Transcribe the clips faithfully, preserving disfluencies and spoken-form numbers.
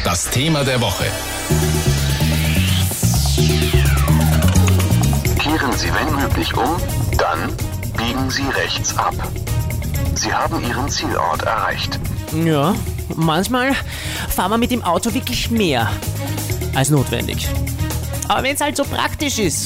Das Thema der Woche. Kehren Sie, wenn möglich, um, dann biegen Sie rechts ab. Sie haben Ihren Zielort erreicht. Ja, manchmal fahren wir mit dem Auto wirklich mehr als notwendig. Aber wenn es halt so praktisch ist.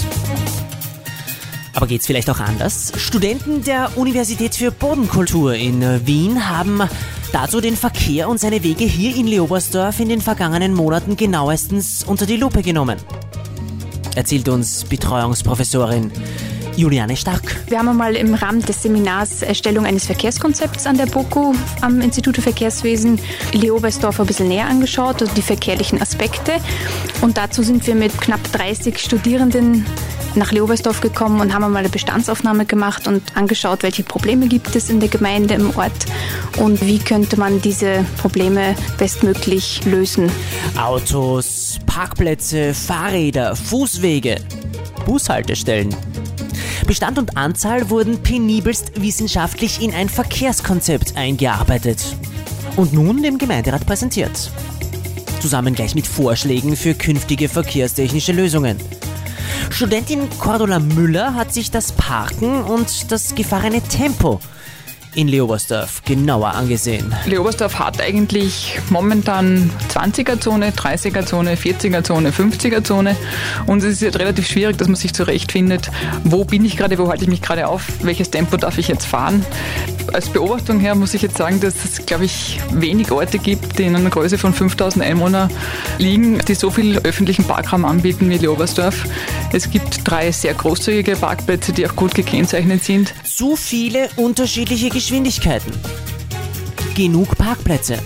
Aber geht's vielleicht auch anders? Studenten der Universität für Bodenkultur in Wien haben dazu den Verkehr und seine Wege hier in Leobersdorf in den vergangenen Monaten genauestens unter die Lupe genommen. Erzählt uns Betreuungsprofessorin Juliane Stark. Wir haben einmal im Rahmen des Seminars Erstellung eines Verkehrskonzepts an der BOKU am Institut für Verkehrswesen Leobersdorf ein bisschen näher angeschaut, also die verkehrlichen Aspekte. Und dazu sind wir mit knapp dreißig Studierenden nach Leobersdorf gekommen und haben einmal eine Bestandsaufnahme gemacht und angeschaut, welche Probleme gibt es in der Gemeinde, im Ort und wie könnte man diese Probleme bestmöglich lösen. Autos, Parkplätze, Fahrräder, Fußwege, Bushaltestellen. Bestand und Anzahl wurden penibelst wissenschaftlich in ein Verkehrskonzept eingearbeitet und nun dem Gemeinderat präsentiert. Zusammen gleich mit Vorschlägen für künftige verkehrstechnische Lösungen. Studentin Cordula Müller hat sich das Parken und das gefahrene Tempo in Leobersdorf genauer angesehen. Leobersdorf hat eigentlich momentan zwanziger-Zone, dreißiger-Zone, vierziger-Zone, fünfziger-Zone und es ist jetzt relativ schwierig, dass man sich zurechtfindet, wo bin ich gerade, wo halte ich mich gerade auf, welches Tempo darf ich jetzt fahren. Als Beobachtung her muss ich jetzt sagen, dass es, glaube ich, wenig Orte gibt, die in einer Größe von fünftausend Einwohner liegen, die so viel öffentlichen Parkraum anbieten wie Leobersdorf. Es gibt drei sehr großzügige Parkplätze, die auch gut gekennzeichnet sind. Zu viele unterschiedliche Geschwindigkeiten. Genug Parkplätze.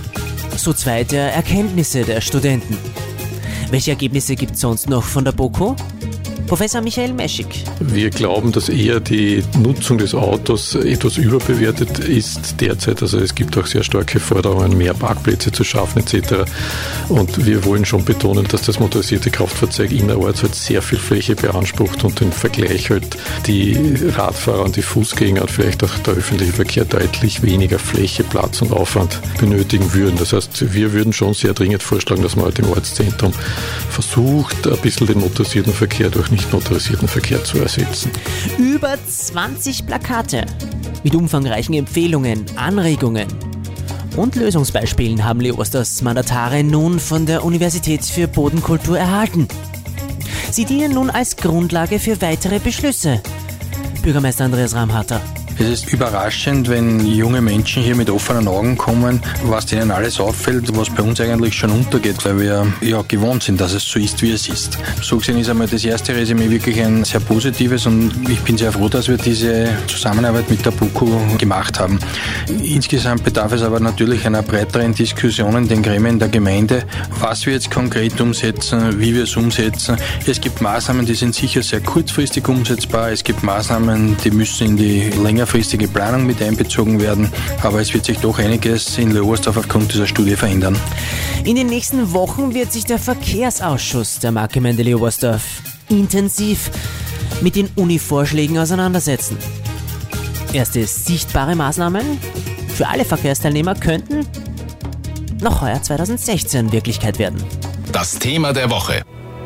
So zwei der Erkenntnisse der Studenten. Welche Ergebnisse gibt es sonst noch von der BOKU? Professor Michael Meschig. Wir glauben, dass eher die Nutzung des Autos etwas überbewertet ist derzeit. Also es gibt auch sehr starke Forderungen, mehr Parkplätze zu schaffen et cetera. Und wir wollen schon betonen, dass das motorisierte Kraftfahrzeug innerorts halt sehr viel Fläche beansprucht und im Vergleich halt die Radfahrer und die Fußgänger und vielleicht auch der öffentliche Verkehr deutlich weniger Fläche, Platz und Aufwand benötigen würden. Das heißt, wir würden schon sehr dringend vorschlagen, dass man halt im Ortszentrum versucht, ein bisschen den motorisierten Verkehr durch nicht motorisierten Verkehr zu ersetzen. Über zwanzig Plakate mit umfangreichen Empfehlungen, Anregungen und Lösungsbeispielen haben Leobersdorfs Mandatare nun von der Universität für Bodenkultur erhalten. Sie dienen nun als Grundlage für weitere Beschlüsse. Bürgermeister Andreas Ramharter. Es ist überraschend, wenn junge Menschen hier mit offenen Augen kommen, was denen alles auffällt, was bei uns eigentlich schon untergeht, weil wir ja gewohnt sind, dass es so ist, wie es ist. So gesehen ist einmal das erste Resümee wirklich ein sehr positives und ich bin sehr froh, dass wir diese Zusammenarbeit mit der BOKU gemacht haben. Insgesamt bedarf es aber natürlich einer breiteren Diskussion in den Gremien der Gemeinde, was wir jetzt konkret umsetzen, wie wir es umsetzen. Es gibt Maßnahmen, die sind sicher sehr kurzfristig umsetzbar. Es gibt Maßnahmen, die müssen in die länger längerfristige Planung mit einbezogen werden, aber es wird sich doch einiges in Leobersdorf aufgrund dieser Studie verändern. In den nächsten Wochen wird sich der Verkehrsausschuss der Marktgemeinde Leobersdorf intensiv mit den Uni-Vorschlägen auseinandersetzen. Erste sichtbare Maßnahmen für alle Verkehrsteilnehmer könnten noch heuer zweitausendsechzehn Wirklichkeit werden. Das Thema der Woche.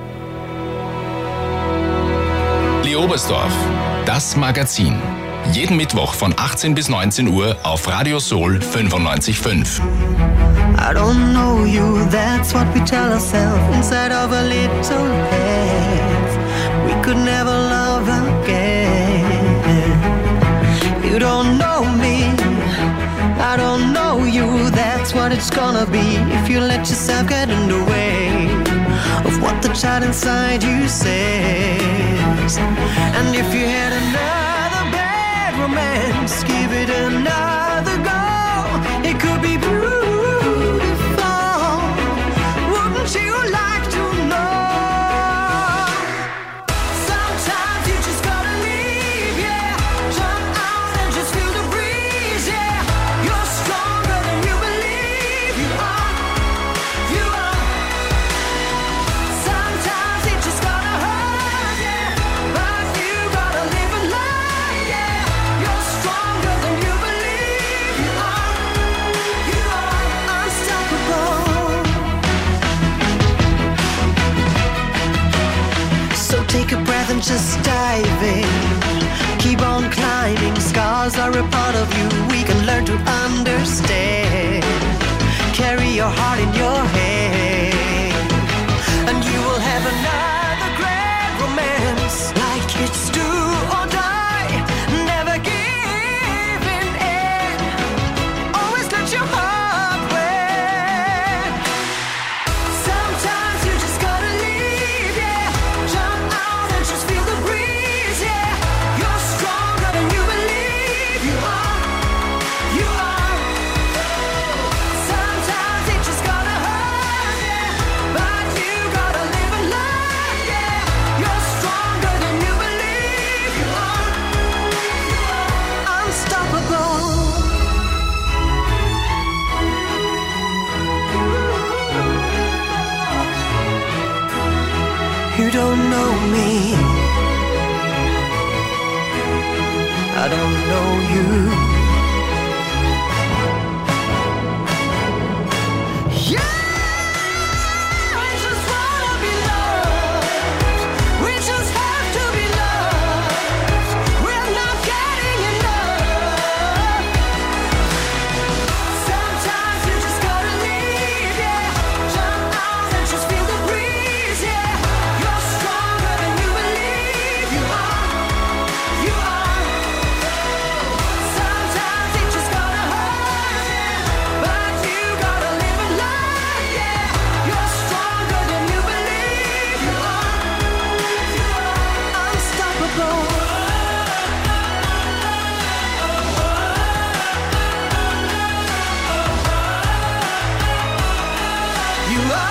Leobersdorf, das Magazin. Jeden Mittwoch von achtzehn bis neunzehn Uhr auf Radio Soul fünfundneunzig Komma fünf. I don't know you, that's what we tell ourselves inside of a little head. We could never love again. You don't know me, I don't know you, that's what it's gonna be if you let yourself get in the way of what the child inside you says. And if you had another bad romance, give it another go. It could be beautiful. Wouldn't you like to know? Sometimes you just gotta leave, yeah. Jump out and just feel the breeze, yeah. You're stronger than you believe you are. You are. Sometimes it just gotta hurt, yeah. But you gotta live a life, yeah. You're stronger than you believe you Take a breath and just dive in. Keep on climbing, scars are a part of you. We can learn to understand. Carry your heart in your hand, and you will have another great romance. Like it's do or die, never giving in. Always let your heart win. Sometimes you just gotta leave, yeah. Jump out and just feel the breeze, yeah. You're stronger than you believe you are. You are. Sometimes it just gotta hurt, yeah. But you gotta live a life, yeah. You're stronger than you believe you are. Unstoppable. You don't know me, I don't know you. Yeah, we just wanna be loved. We just have to be loved. We're not getting enough. Sometimes you just gotta leave, yeah. Jump out and just feel the breeze, yeah. You're stronger than you believe you are. You are. Sometimes it just gotta hurt, yeah. But you gotta live a life, yeah. You're stronger than you believe you are. Unstoppable. You are.